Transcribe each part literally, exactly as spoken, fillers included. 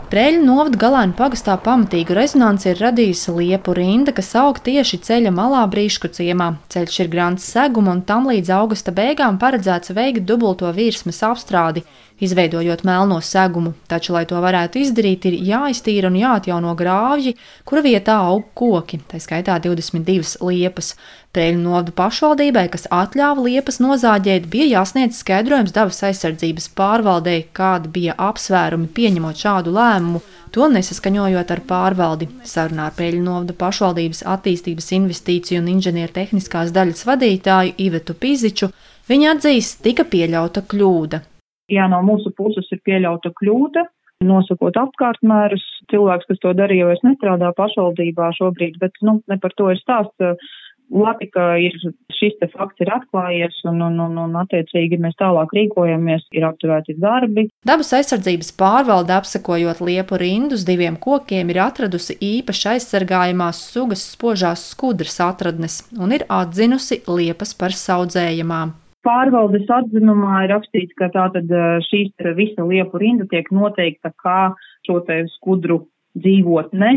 Preiļu novada Galēnu pagastā pamatīgu rezonanci ir radījusi liepu rinda, kas aug tieši ceļa malā Brīšku ciemā. Ceļš ir grants seguma un tam līdz augusta beigām paredzēts veikt dubulto virsmas apstrādi, izveidojot melno segumu. Taču, lai to varētu izdarīt, ir jāiztīra un jāatjauno grāvji, kura vietā aug koki, tā skaitā divdesmit divas liepas. Preiļu novada pašvaldībai, kas atļāva liepas nozāģēt, bija jāsniedz skaidrojums dabas aizsardzības pārvaldei, kādi bija apsvērumi pieņemot šādu lēmumu, to nesaskaņojot ar pārvaldi. Sarunā ar Preiļu novada pašvaldības attīstības investīciju un inženiertehniskās daļas vadītāju Ivetu Piziču viņa atzīst, tika pieļauta kļūda. Jā, no mūsu puses ir pieļauta kļūda, nosakot apkārtmērus. Cilvēks, kas to darīja, vairs nestrādā pašvaldībā šobrīd, bet nu, ne par to ir stāsts. Labi, ka ir, šis te fakts ir atklājies un, un, un, un attiecīgi mēs tālāk rīkojamies, ir apturēti darbi. Dabas aizsardzības pārvalde, apsekojot liepu rindu uz diviem kokiem, ir atradusi īpaši aizsargājamās sugas spožās skudras atradnes un ir atzinusi liepas par saudzējamām. Pārvaldes atzinumā ir rakstīts, ka tātad šīs visa liepu rinda tiek noteikta kā šo te skudru dzīvotne,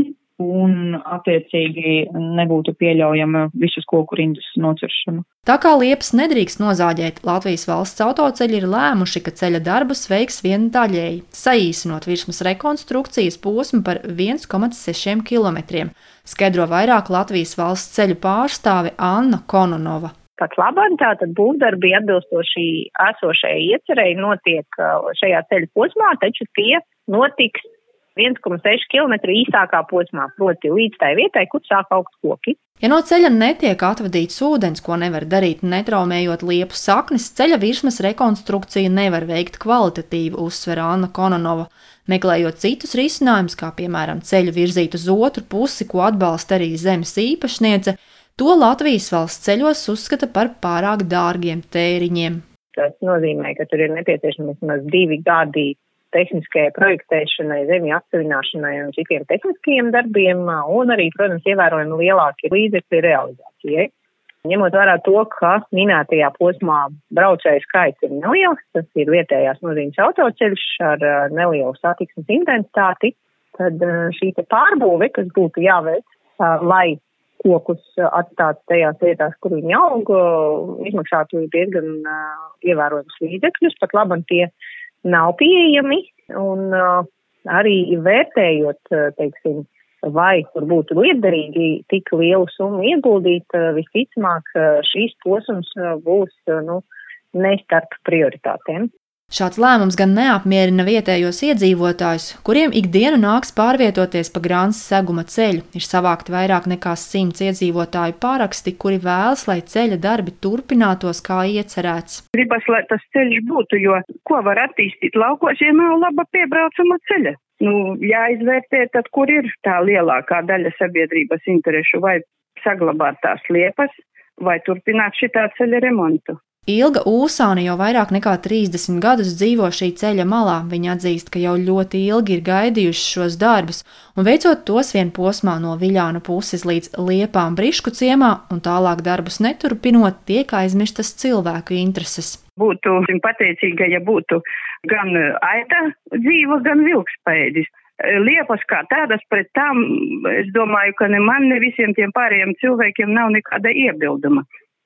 un attiecīgi nebūtu pieļaujama visas koku rindas nociršana. Tā kā liepas nedrīkst nozāģēt, Latvijas valsts autoceļi ir lēmuši, ka ceļa darbus veiks vien daļēji, saīsinot virsmas rekonstrukcijas posmu par viens komats seši kilometriem, skaidro vairāk Latvijas valsts ceļu pārstāve Anna Kononova. Pat labāk tātad būvdarbi atbilstoši esošajai iecerei notiek šajā ceļa posmā, taču tie notiks viens komats seši kilometri īsākā posmā, proti līdz tai vietai, kur sāk augt koki. Ja no ceļa netiek atvadīts ūdens, ko nevar darīt netraumējot liepu saknes, ceļa virsmas rekonstrukciju nevar veikt kvalitatīvi, uzsver Anna Kononova. Meklējot citus risinājumus, kā piemēram ceļu virzīt uz otru pusi, ko atbalsta arī zemes īpašniece, to Latvijas valsts ceļos uzskata par pārāk dārgiem tēriņiem. Tas nozīmē, ka tur ir nepieciešams vismaz divi gadi tehniskajai projektēšanai, zemju atsevināšanai un citiem tehniskajiem darbiem, un arī, protams, ievērojami lielāki līdzekļi realizācijai. Ņemot vērā to, ka minētajā posmā braucēju skaits ir neliels, tas ir vietējās nozīmes autoceļš ar nelielu satiksmes intensitāti, tad šī te pārbūve, kas būtu jāveic, lai kokus atstātu tajās vietās, kur viņi aug, izmaksātu diezgan ievērojams līdzekļus, pat labam tie nav pieejami, un uh, arī vērtējot, teiksim, vai tur būtu lietderīgi tik lielu summu ieguldīt, uh, visticamāk šīs posms uh, būs uh, nu, ne starp prioritātēm. Šāds lēmums gan neapmierina vietējos iedzīvotājus, kuriem ikdienu nāks pārvietoties pa grāns seguma ceļu. Ir savākti vairāk nekā simts iedzīvotāju pāraksti, kuri vēlas, lai ceļa darbi turpinātos kā iecerēts. Gribas, lai tas ceļš būtu, jo ko var attīstīt laukos, ja nav laba piebraucama ceļa? Nu, jāizvērtē tad, kur ir tā lielākā daļa sabiedrības interešu, vai saglabāt tās liepas, vai turpināt šitā ceļa remontu. Ilga Ūsāne jau vairāk nekā trīsdesmit gadus dzīvo šī ceļa malā. Viņa atzīst, ka jau ļoti ilgi ir gaidījuši šos darbus, un veicot tos vien posmā no Viļānu puses līdz Liepām Brišku ciemā, un tālāk darbus neturpinot, tiek aizmirstas cilvēku intereses. Būtu pateicīga, ja būtu gan aita dzīva, gan vilks paēdis. Liepas kā tādas pret tām, es domāju, ka ne man, ne visiem tiem pārējiem cilvēkiem nav nekāda iebilduma.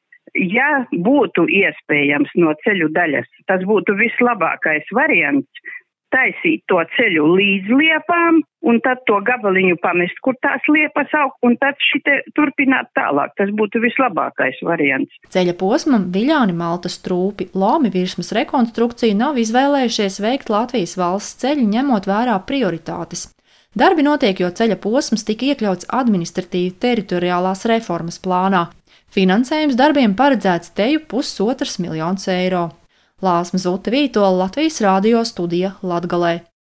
Ja būtu iespējams no ceļu daļas, tas būtu vislabākais variants, taisīt to ceļu līdz liepām un tad to gabaliņu pamest, kur tās liepas aug, un tad šite turpināt tālāk. Tas būtu vislabākais variants. Ceļa posmam Viļāni Maltas trūpi Lomi virsmas rekonstrukciju nav izvēlējušies veikt Latvijas valsts ceļu, ņemot vērā prioritātes. Darbi notiek, jo ceļa posms tika iekļauts administratīvi teritoriālās reformas plānā. Finansējums darbiem paredzēts teju pusotras miljonus eiro. Lāsma Zute Vītola, Latvijas radio studija Latgalē.